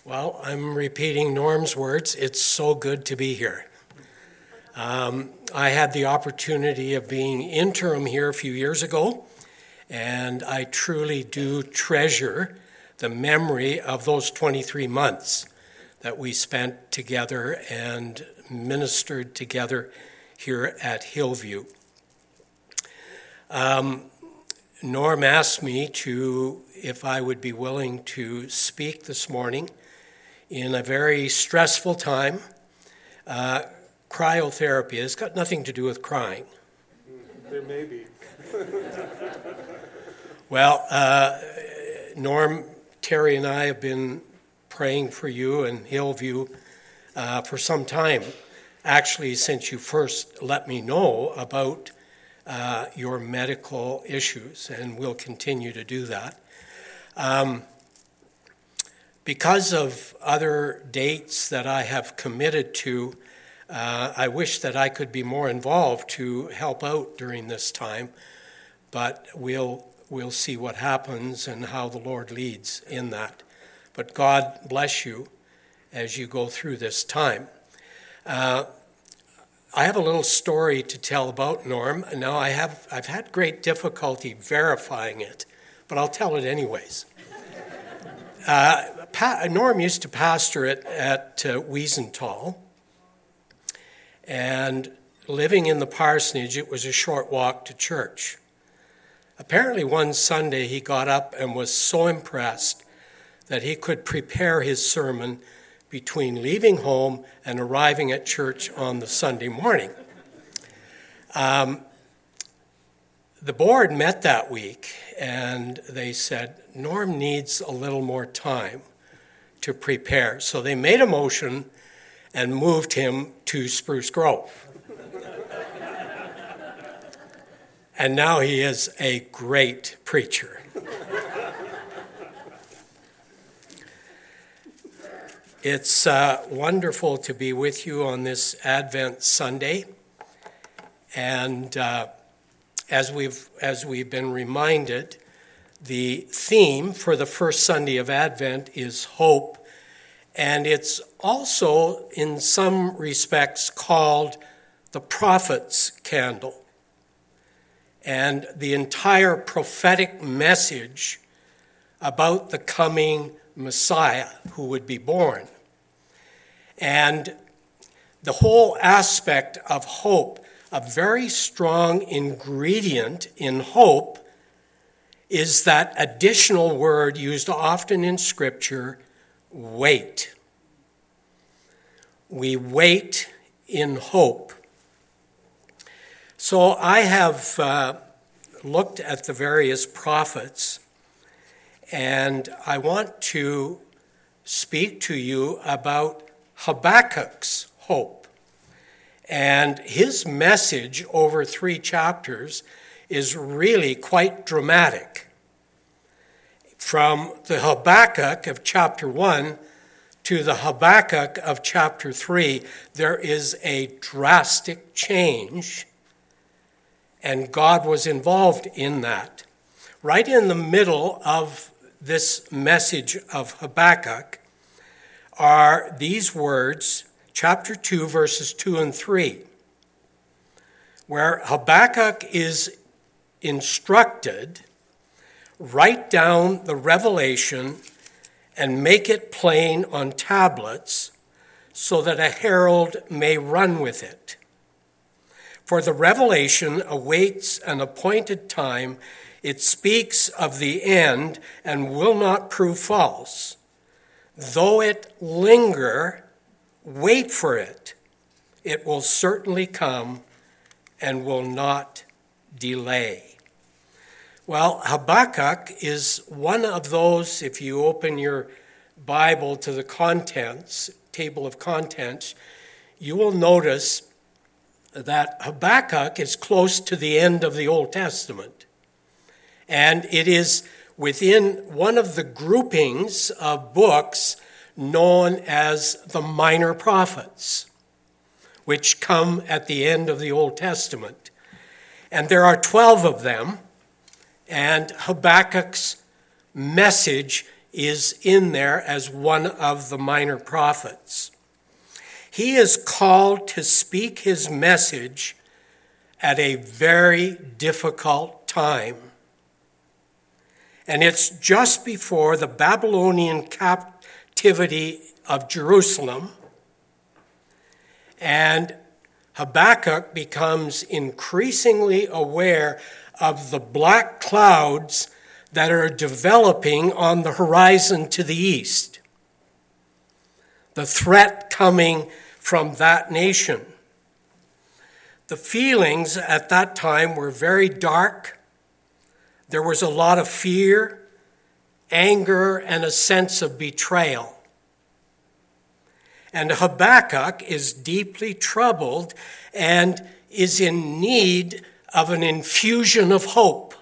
Well, I'm repeating Norm's words. It's so good to be here. I had the opportunity of being interim here a few years ago, and I truly do treasure the memory of those 23 months that we spent together and ministered together here at Hillview. Norm asked me if I would be willing to speak this morning in a very stressful time. Cryotherapy has got nothing to do with crying. There may be. Well, Norm, Terry, and I have been praying for you and Hillview for some time, actually since you first let me know about your medical issues, and we'll continue to do that. Because of other dates that I have committed to, I wish that I could be more involved to help out during this time, but we'll see what happens and how the Lord leads in that. But God bless you as you go through this time. I have a little story to tell about Norm. Now, I've had great difficulty verifying it, but I'll tell it anyways. Norm used to pastor at Wiesenthal, and living in the parsonage, it was a short walk to church. Apparently one Sunday he got up and was so impressed that he could prepare his sermon between leaving home and arriving at church on the Sunday morning. The board met that week, and they said, Norm needs a little more time to prepare. So they made a motion and moved him to Spruce Grove. And now he is a great preacher. It's wonderful to be with you on this Advent Sunday. And as we've been reminded, the theme for the first Sunday of Advent is hope. And it's also, in some respects, called the prophet's candle. And the entire prophetic message about the coming Messiah who would be born. And the whole aspect of hope, a very strong ingredient in hope, is that additional word used often in Scripture, wait. We wait in hope. So I have looked at the various prophets, and I want to speak to you about Habakkuk's hope. And his message over 3 chapters is really quite dramatic. From the Habakkuk of chapter 1 to the Habakkuk of chapter 3, there is a drastic change, and God was involved in that. Right in the middle of this message of Habakkuk are these words, chapter 2, verses 2 and 3, where Habakkuk is instructed, write down the revelation and make it plain on tablets so that a herald may run with it. For the revelation awaits an appointed time. It speaks of the end and will not prove false. Though it linger, wait for it. It will certainly come and will not delay. Well, Habakkuk is one of those, if you open your Bible to the contents, table of contents, you will notice that Habakkuk is close to the end of the Old Testament. And it is within one of the groupings of books known as the Minor Prophets, which come at the end of the Old Testament. And there are 12 of them, and Habakkuk's message is in there as one of the minor prophets. He is called to speak his message at a very difficult time. And it's just before the Babylonian captivity of Jerusalem, and Habakkuk becomes increasingly aware of the black clouds that are developing on the horizon to the east. The threat coming from that nation. The feelings at that time were very dark. There was a lot of fear, anger, and a sense of betrayal. And Habakkuk is deeply troubled and is in need of an infusion of hope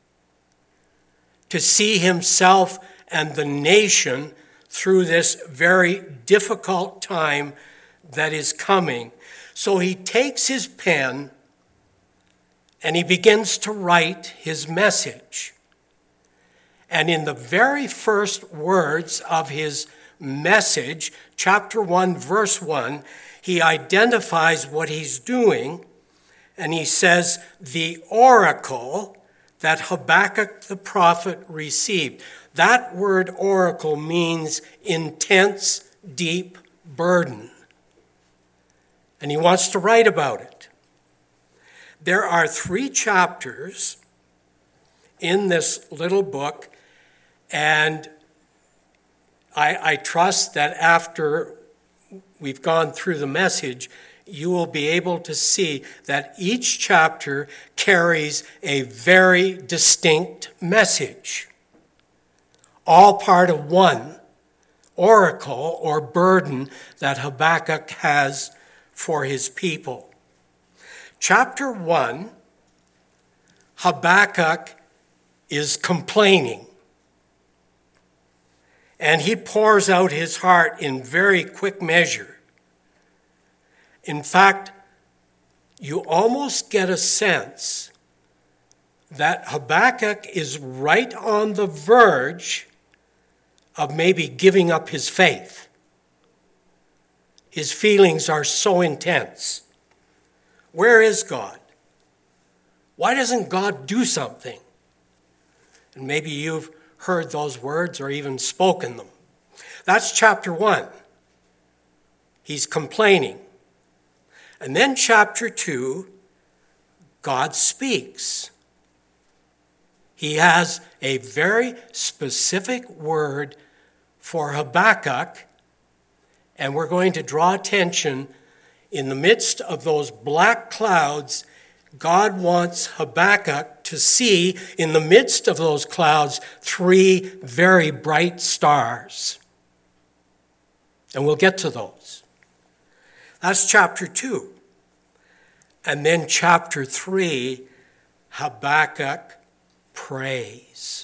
to see himself and the nation through this very difficult time that is coming. So he takes his pen and he begins to write his message. And in the very first words of his message, chapter 1, verse 1, he identifies what he's doing, and he says, the oracle that Habakkuk the prophet received. That word oracle means intense, deep burden. And he wants to write about it. There are 3 chapters in this little book, and I trust that after we've gone through the message, you will be able to see that each chapter carries a very distinct message, all part of one oracle or burden that Habakkuk has for his people. Chapter 1, Habakkuk is complaining. And he pours out his heart in very quick measure. In fact, you almost get a sense that Habakkuk is right on the verge of maybe giving up his faith. His feelings are so intense. Where is God? Why doesn't God do something? And maybe you've heard those words or even spoken them. That's chapter 1. He's complaining. And then chapter 2, God speaks. He has a very specific word for Habakkuk, and we're going to draw attention in the midst of those black clouds. God wants Habakkuk to see in the midst of those clouds 3 very bright stars. And we'll get to those. That's chapter 2. And then chapter 3, Habakkuk prays.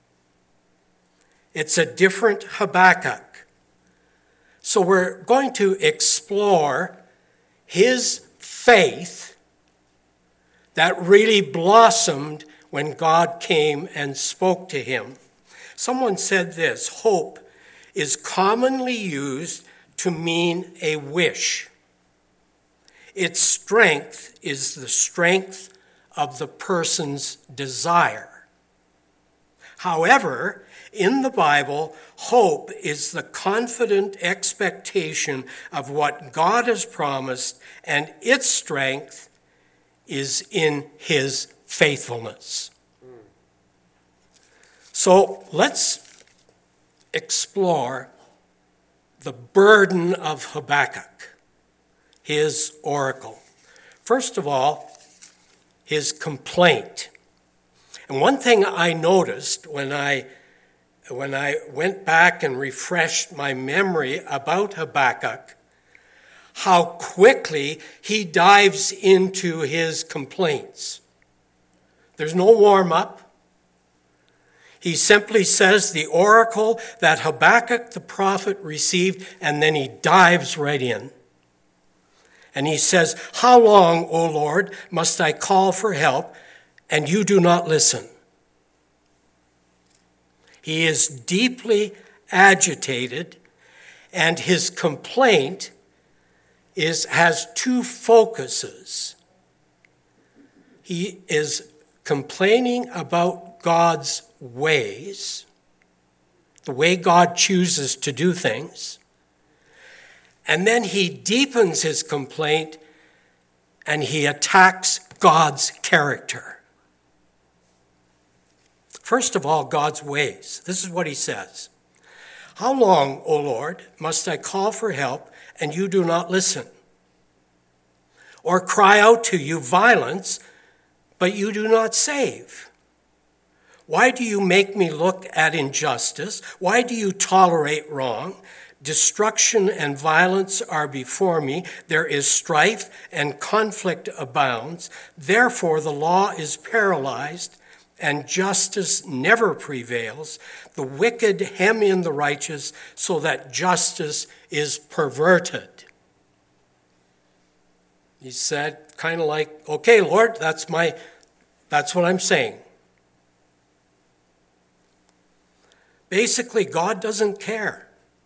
It's a different Habakkuk. So we're going to explore his faith that really blossomed when God came and spoke to him. Someone said this: hope is commonly used to mean a wish. Its strength is the strength of the person's desire. However, in the Bible, hope is the confident expectation of what God has promised, and its strength is in his faithfulness. So let's explore the burden of Habakkuk, his oracle. First of all, his complaint. And one thing I noticed when I went back and refreshed my memory about Habakkuk, how quickly he dives into his complaints. There's no warm-up. He simply says the oracle that Habakkuk the prophet received, and then he dives right in. And he says, "How long, O Lord, must I call for help, and you do not listen?" He is deeply agitated, and his complaint has two focuses. He is complaining about God's ways, the way God chooses to do things, and then he deepens his complaint and he attacks God's character. First of all, God's ways. This is what he says. How long, O Lord, must I call for help and you do not listen? Or cry out to you violence, but you do not save? Why do you make me look at injustice? Why do you tolerate wrong? Destruction and violence are before me. There is strife and conflict abounds. Therefore, the law is paralyzed and justice never prevails. The wicked hem in the righteous so that justice is perverted. He said, kind of like, okay, Lord, that's what I'm saying. Basically, God doesn't care.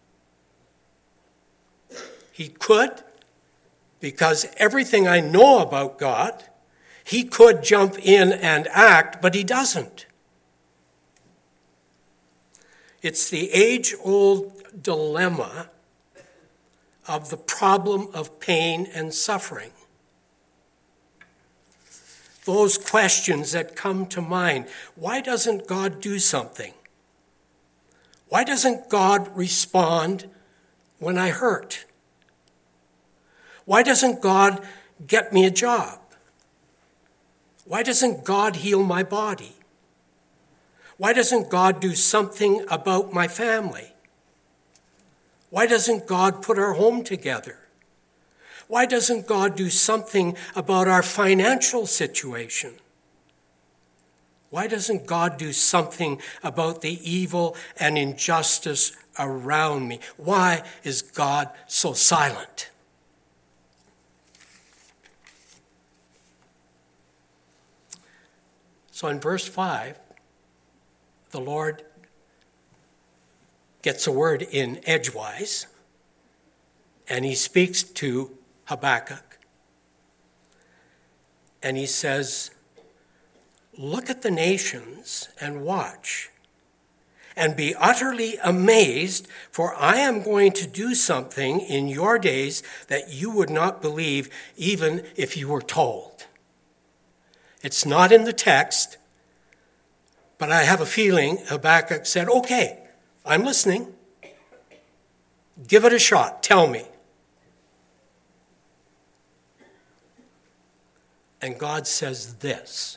He could, because everything I know about God, he could jump in and act, but he doesn't. It's the age-old dilemma of the problem of pain and suffering. Those questions that come to mind. Why doesn't God do something? Why doesn't God respond when I hurt? Why doesn't God get me a job? Why doesn't God heal my body? Why doesn't God do something about my family? Why doesn't God put our home together? Why doesn't God do something about our financial situation? Why doesn't God do something about the evil and injustice around me? Why is God so silent? So in verse 5, the Lord gets a word in edgewise, and he speaks to Habakkuk. And he says, look at the nations and watch, and be utterly amazed, for I am going to do something in your days that you would not believe even if you were told. It's not in the text, but I have a feeling Habakkuk said, okay, I'm listening. Give it a shot. Tell me. And God says this,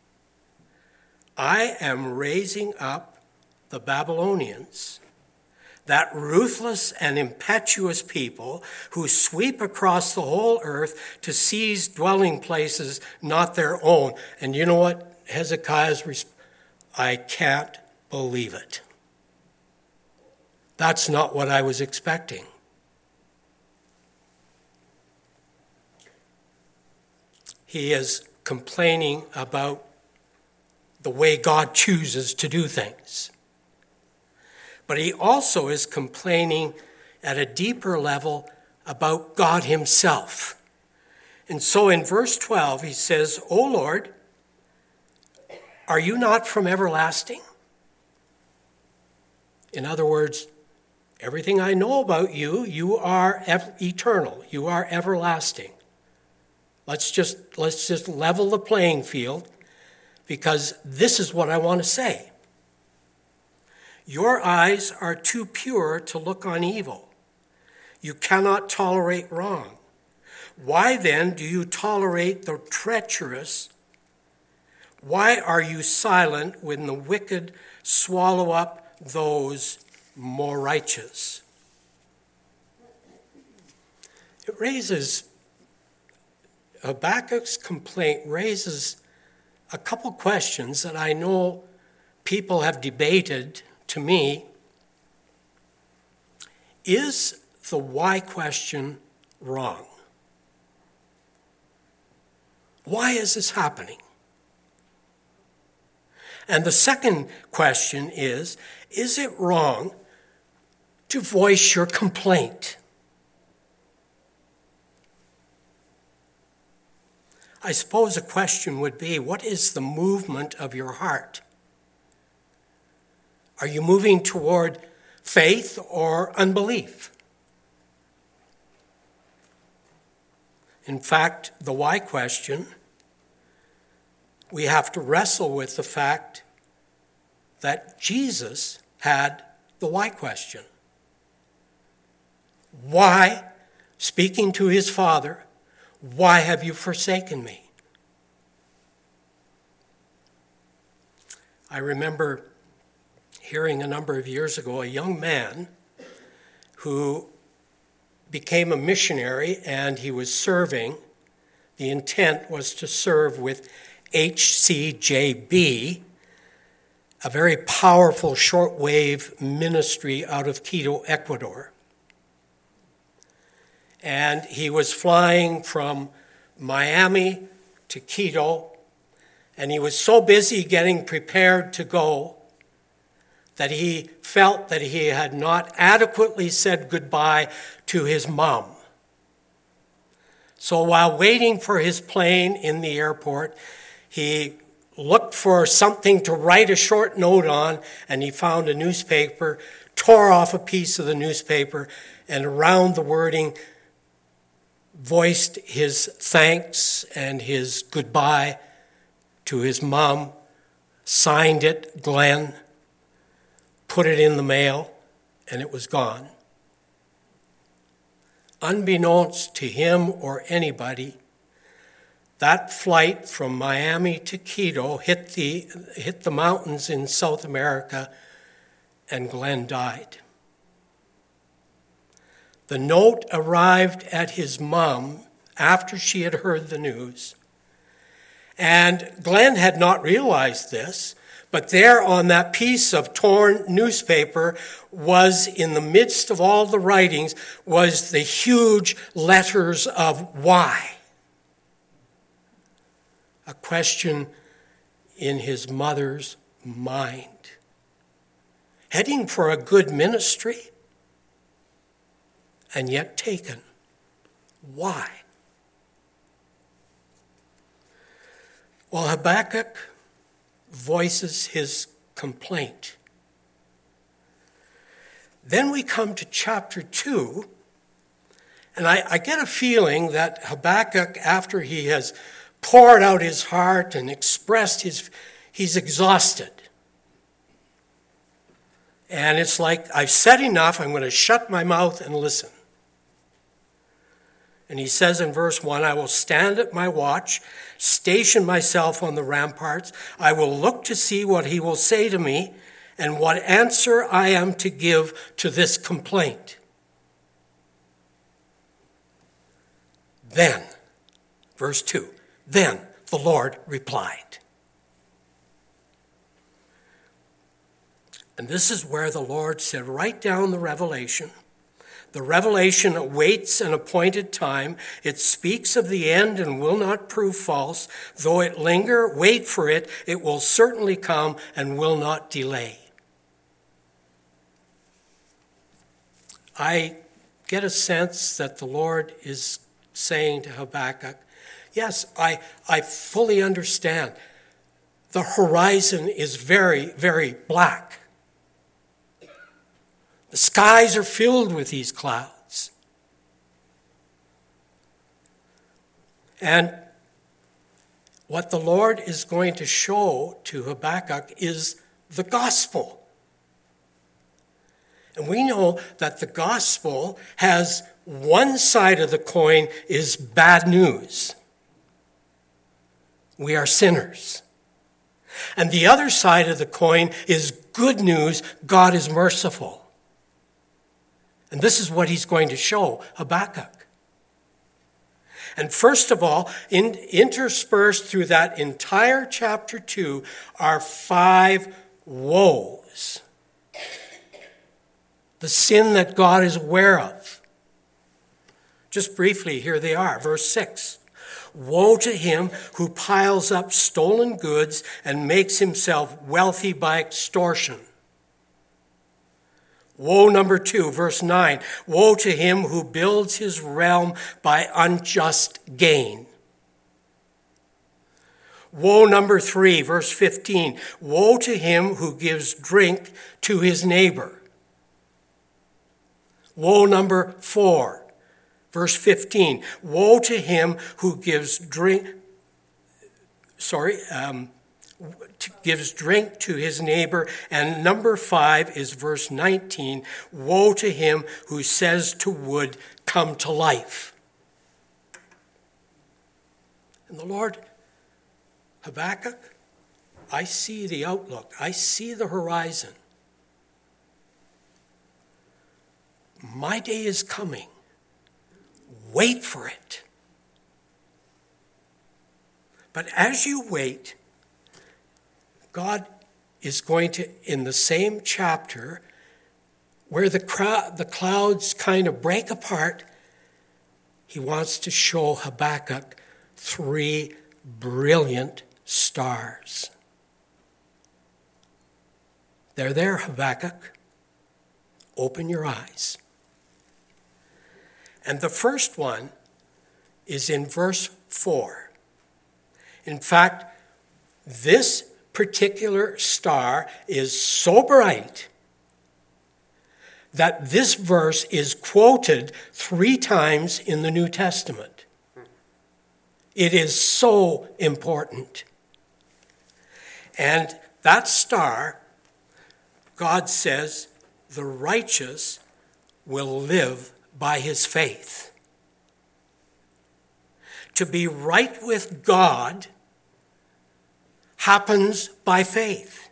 I am raising up the Babylonians, that ruthless and impetuous people who sweep across the whole earth to seize dwelling places not their own. And you know what Hezekiah's response? I can't believe it. That's not what I was expecting. He is complaining about the way God chooses to do things. But he also is complaining at a deeper level about God himself. And so in verse 12, he says, O Lord, are you not from everlasting? In other words, everything I know about you, you are eternal. You are everlasting. Let's just level the playing field, because this is what I want to say. Your eyes are too pure to look on evil. You cannot tolerate wrong. Why then do you tolerate the treacherous? Why are you silent when the wicked swallow up those more righteous? Habakkuk's complaint raises a couple questions that I know people have debated to me. Is the why question wrong? Why is this happening? And the second question is it wrong to voice your complaint? I suppose a question would be, what is the movement of your heart? Are you moving toward faith or unbelief? In fact, the why question, we have to wrestle with the fact that Jesus had the why question. Why, speaking to his Father, why have you forsaken me? I remember hearing a number of years ago a young man who became a missionary, and he was serving. The intent was to serve with HCJB, a very powerful shortwave ministry out of Quito, Ecuador. And he was flying from Miami to Quito, and he was so busy getting prepared to go that he felt that he had not adequately said goodbye to his mom. So while waiting for his plane in the airport, he looked for something to write a short note on, and he found a newspaper, tore off a piece of the newspaper, and around the wording voiced his thanks and his goodbye to his mom, signed it, Glenn, put it in the mail, and it was gone. Unbeknownst to him or anybody, that flight from Miami to Quito hit the mountains in South America, and Glenn died. The note arrived at his mom after she had heard the news, and Glenn had not realized this, but there on that piece of torn newspaper was, in the midst of all the writings, was the huge letters of why. A question in his mother's mind. Heading for a good ministry, and yet taken. Why? Well, Habakkuk voices his complaint. Then we come to chapter 2, and I get a feeling that Habakkuk, after he has poured out his heart and expressed he's exhausted. And it's like, I've said enough, I'm going to shut my mouth and listen. And he says in verse 1, I will stand at my watch, station myself on the ramparts. I will look to see what he will say to me and what answer I am to give to this complaint. Then, verse 2, then the Lord replied. And this is where the Lord said, write down the revelation. The revelation awaits an appointed time. It speaks of the end and will not prove false. Though it linger, wait for it. It will certainly come and will not delay. I get a sense that the Lord is saying to Habakkuk, yes, I fully understand. The horizon is very, very black. The skies are filled with these clouds. And what the Lord is going to show to Habakkuk is the gospel. And we know that the gospel has one side of the coin is bad news. We are sinners. And the other side of the coin is good news. God is merciful. And this is what he's going to show Habakkuk. And first of all, interspersed through that entire chapter 2 are 5 woes. The sin that God is aware of. Just briefly, here they are. Verse 6. Woe to him who piles up stolen goods and makes himself wealthy by extortion. Woe number 2, verse 9. Woe to him who builds his realm by unjust gain. Woe number 3, verse 15. Woe to him who gives drink to his neighbor. Woe number 4, verse 15. Woe to him who gives drink to his neighbor. And number 5 is verse 19. Woe to him who says to wood, come to life. And the Lord, Habakkuk, I see the outlook. I see the horizon. My day is coming. Wait for it. But as you wait, God is going to, in the same chapter, where the clouds kind of break apart, he wants to show Habakkuk 3 brilliant stars. They're there, Habakkuk. Open your eyes. And the first one is in verse 4. In fact, this particular star is so bright that this verse is quoted 3 times in the New Testament. It is so important. And that star, God says, the righteous will live by his faith. To be right with God happens by faith.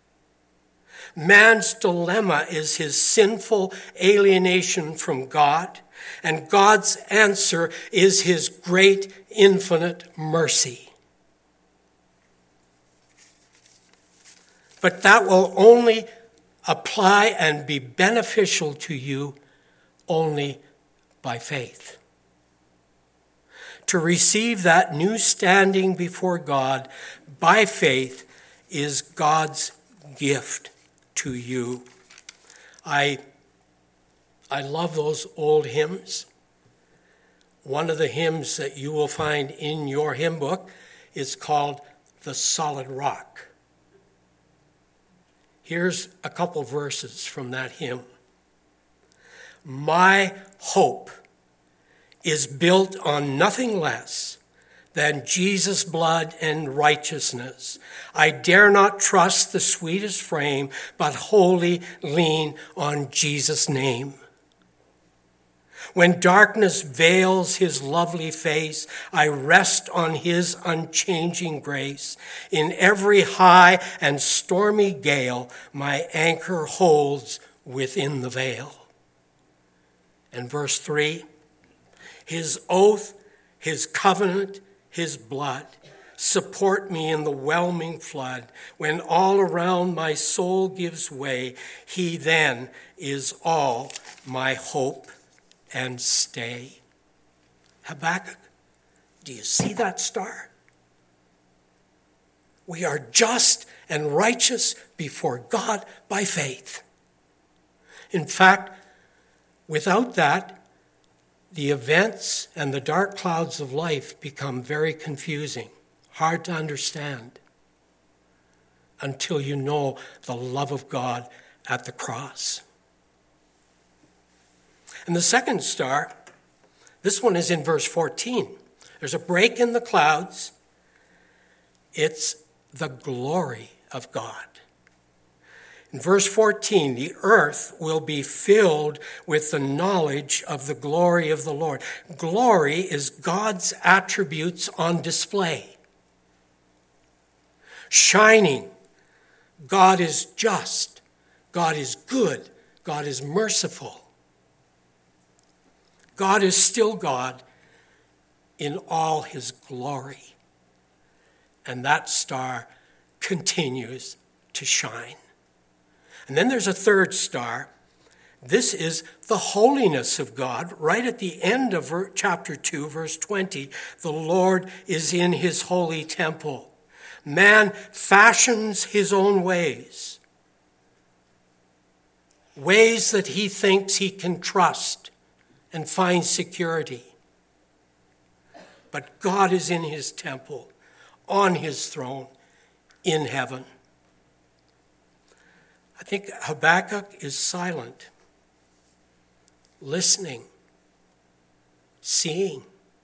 Man's dilemma is his sinful alienation from God, and God's answer is his great infinite mercy. But that will only apply and be beneficial to you only by faith. To receive that new standing before God by faith is God's gift to you. I love those old hymns. One of the hymns that you will find in your hymn book is called The Solid Rock. Here's a couple verses from that hymn. My hope is built on nothing less than Jesus' blood and righteousness. I dare not trust the sweetest frame, but wholly lean on Jesus' name. When darkness veils his lovely face, I rest on his unchanging grace. In every high and stormy gale, my anchor holds within the veil. And verse 3, his oath, his covenant, his blood support me in the whelming flood. When all around my soul gives way, he then is all my hope and stay. Habakkuk, do you see that star? We are just and righteous before God by faith. In fact, without that, the events and the dark clouds of life become very confusing, hard to understand, until you know the love of God at the cross. And the second star, this one is in verse 14. There's a break in the clouds. It's the glory of God. In verse 14, the earth will be filled with the knowledge of the glory of the Lord. Glory is God's attributes on display. Shining. God is just. God is good. God is merciful. God is still God in all his glory. And that star continues to shine. And then there's a third star, This is the holiness of God. Right at the end of chapter 2, verse 20, the Lord is in his holy temple. Man fashions his own ways, ways that he thinks he can trust and find security. But God is in his temple, on his throne, in heaven. I think Habakkuk is silent, listening, seeing,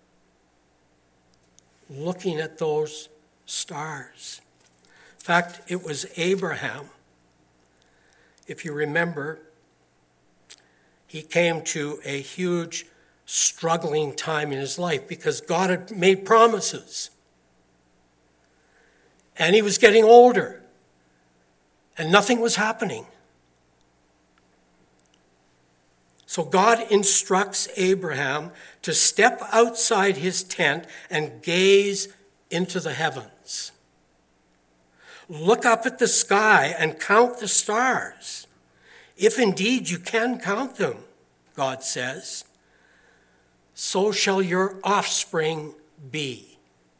looking at those stars. In fact, it was Abraham, if you remember, he came to a huge struggling time in his life because God had made promises. And he was getting older, and nothing was happening. So God instructs Abraham to step outside his tent and gaze into the heavens. Look up at the sky and count the stars. If indeed you can count them, God says, so shall your offspring be.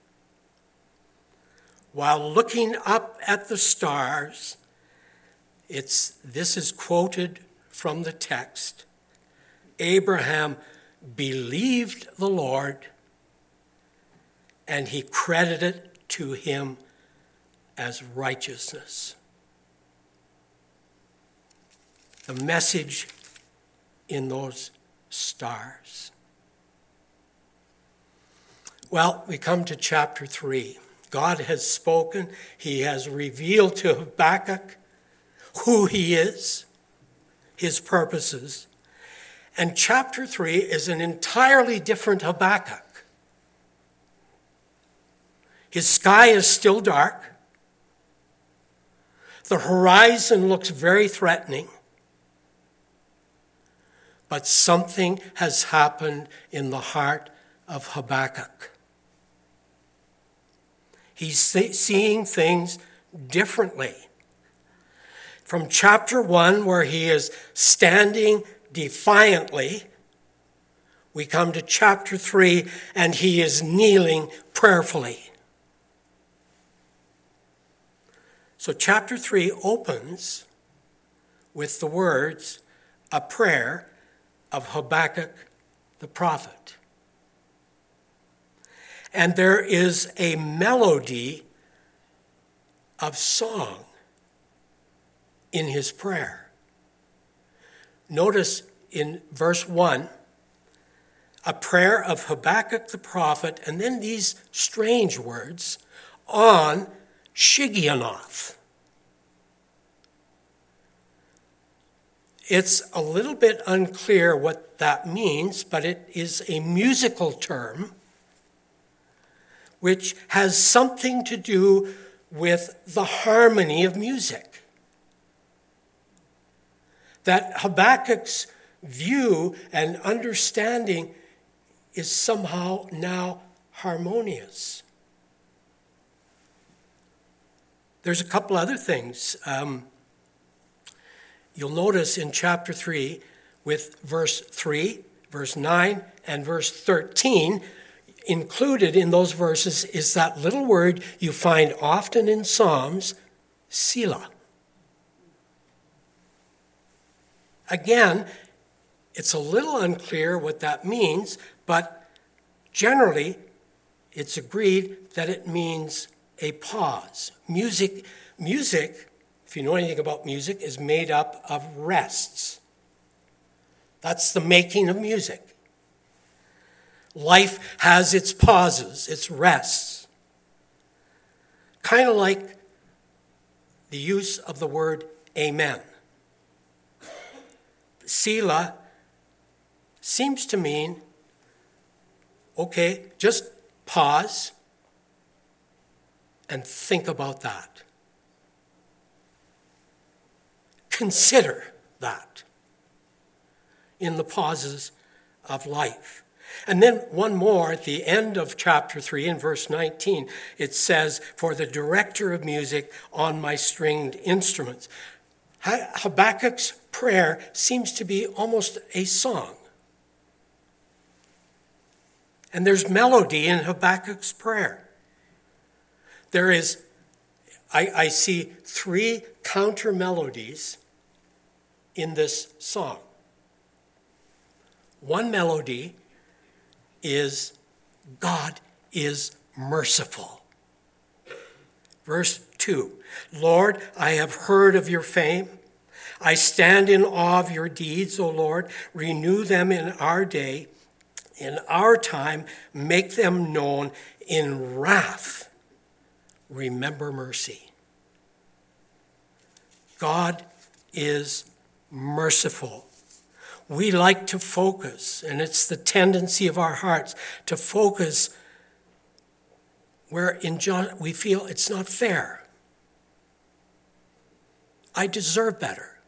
While looking up at the stars, this is quoted from the text. Abraham believed the Lord, and he credited it to him as righteousness. The message in those stars. Well, we come to chapter 3. God has spoken. He has revealed to Habakkuk who he is, his purposes. And chapter 3 is an entirely different Habakkuk. His sky is still dark. The horizon looks very threatening. But something has happened in the heart of Habakkuk. He's seeing things differently. From chapter 1, where he is standing defiantly, we come to chapter 3, and he is kneeling prayerfully. So chapter 3 opens with the words, a prayer of Habakkuk the prophet. And there is a melody of song in his prayer. Notice in verse 1, a prayer of Habakkuk the prophet, and then these strange words, on Shigionoth. It's a little bit unclear what that means, but it is a musical term which has something to do with the harmony of music. That Habakkuk's view and understanding is somehow now harmonious. There's a couple other things. You'll notice in chapter 3, with verse 3, verse 9, and verse 13, included in those verses is that little word you find often in Psalms, Selah. Again, it's a little unclear what that means, but generally it's agreed that it means a pause. Music, if you know anything about music, is made up of rests. That's the making of music. Life has its pauses, its rests. Kind of like the use of the word amen. Selah seems to mean, okay, just pause and think about that. Consider that in the pauses of life. And then one more at the end of chapter 3 in verse 19, it says, for the director of music on my stringed instruments. Habakkuk's prayer seems to be almost a song. And there's melody in Habakkuk's prayer. I see three counter melodies in this song. One melody is, God is merciful. Verse 2, Lord, I have heard of your fame. I stand in awe of your deeds, O Lord. Renew them in our day. In our time, make them known. In wrath, remember mercy. God is merciful. We like to focus, and it's the tendency of our hearts to focus where in John we feel it's not fair. I deserve better.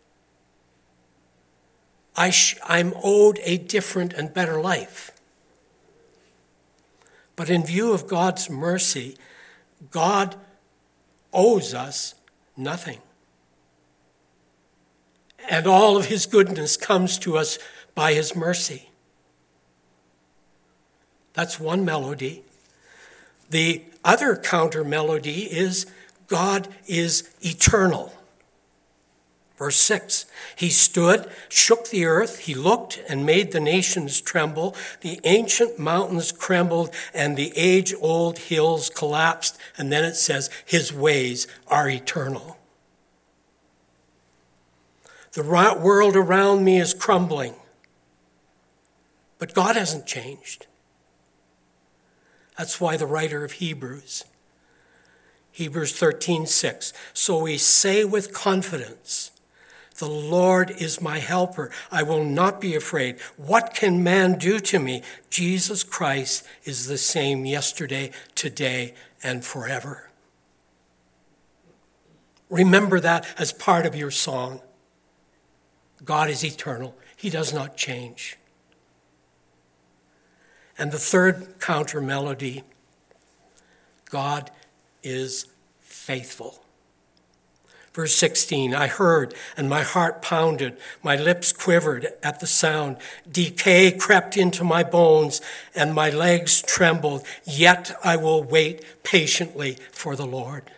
I'm owed a different and better life. But in view of God's mercy, God owes us nothing. And all of his goodness comes to us by his mercy. That's one melody. The other counter melody is God is eternal. Verse 6, he stood, shook the earth, he looked and made the nations tremble. The ancient mountains trembled and the age-old hills collapsed. And then it says, his ways are eternal. The world around me is crumbling, but God hasn't changed. That's why the writer of Hebrews 13:6, so we say with confidence, the Lord is my helper. I will not be afraid. What can man do to me? Jesus Christ is the same yesterday, today, and forever. Remember that as part of your song. God is eternal. He does not change. And the third counter melody, God is faithful. Verse 16, I heard and my heart pounded, my lips quivered at the sound. Decay crept into my bones and my legs trembled, yet I will wait patiently for the Lord.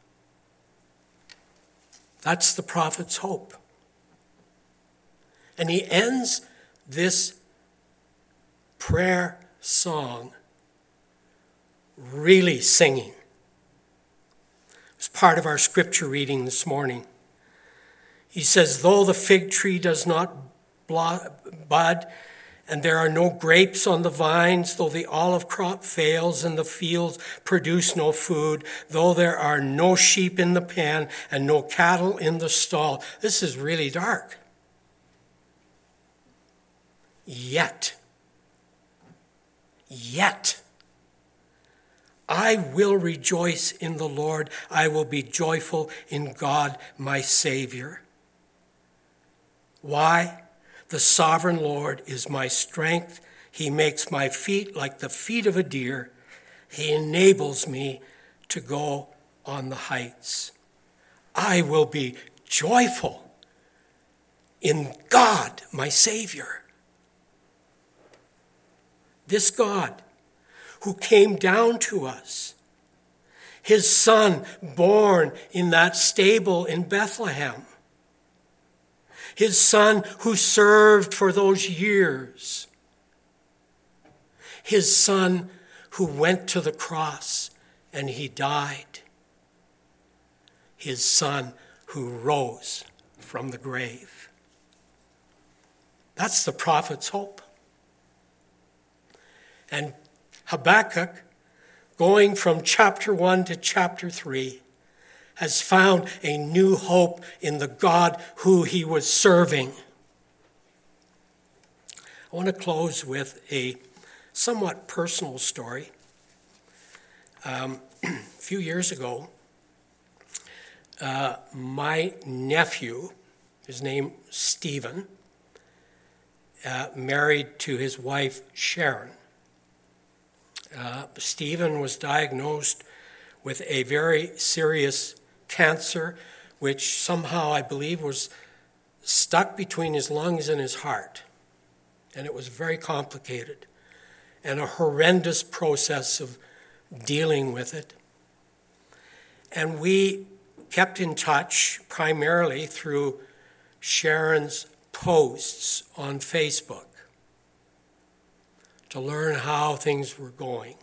That's the prophet's hope. And he ends this prayer song really singing. It's part of our scripture reading this morning. He says, though the fig tree does not bud, and there are no grapes on the vines, though the olive crop fails and the fields produce no food, though there are no sheep in the pen and no cattle in the stall. This is really dark. Yet, I will rejoice in the Lord. I will be joyful in God, my Savior. Why? The sovereign Lord is my strength. He makes my feet like the feet of a deer. He enables me to go on the heights. I will be joyful in God, my Savior. This God who came down to us, his son born in that stable in Bethlehem, his son who served for those years, his son who went to the cross and he died, his son who rose from the grave. That's the prophet's hope. And Habakkuk, going from chapter 1 to chapter 3, has found a new hope in the God who he was serving. I want to close with a somewhat personal story. A few years ago, my nephew, his name Stephen, married to his wife Sharon. Stephen was diagnosed with a very serious cancer which somehow I believe was stuck between his lungs and his heart. And it was very complicated and a horrendous process of dealing with it. And we kept in touch primarily through Sharon's posts on Facebook to learn how things were going.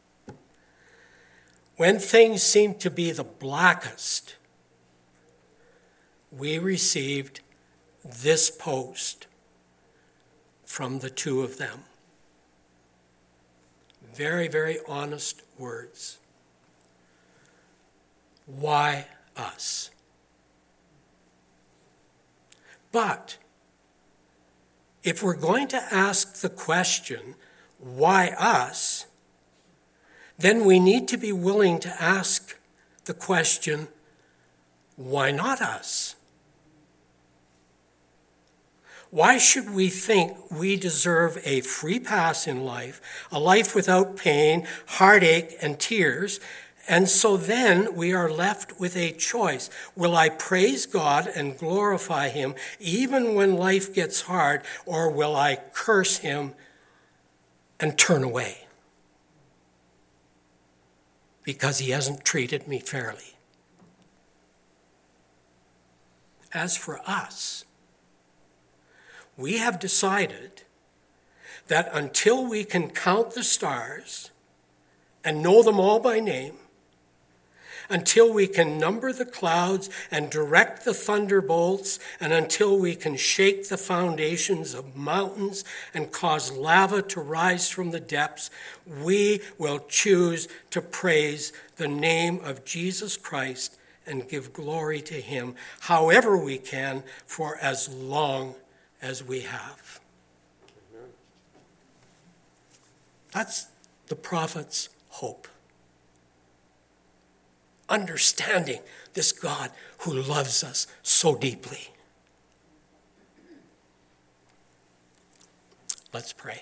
When things seemed to be the blackest, we received this post from the two of them. Very, very honest words. Why us? But if we're going to ask the question, why us, then we need to be willing to ask the question, why not us? Why should we think we deserve a free pass in life, a life without pain, heartache, and tears? And so then we are left with a choice. Will I praise God and glorify him even when life gets hard, or will I curse him and turn away because he hasn't treated me fairly? As for us, we have decided that until we can count the stars and know them all by name, until we can number the clouds and direct the thunderbolts, and until we can shake the foundations of mountains and cause lava to rise from the depths, we will choose to praise the name of Jesus Christ and give glory to him however we can for as long as we have. That's the prophet's hope. Understanding this God who loves us so deeply. Let's pray.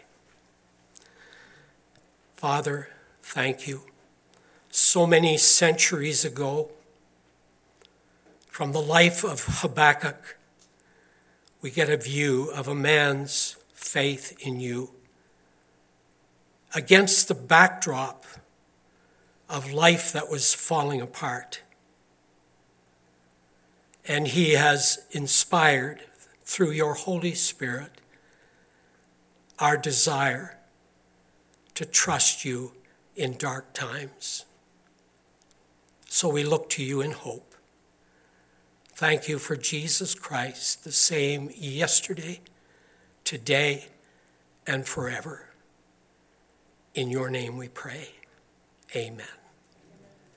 Father, thank you. So many centuries ago, from the life of Habakkuk, we get a view of a man's faith in you against the backdrop of life that was falling apart. And he has inspired, through your Holy Spirit, our desire to trust you in dark times. So we look to you in hope. Thank you for Jesus Christ, the same yesterday, today, and forever. In your name we pray. Amen.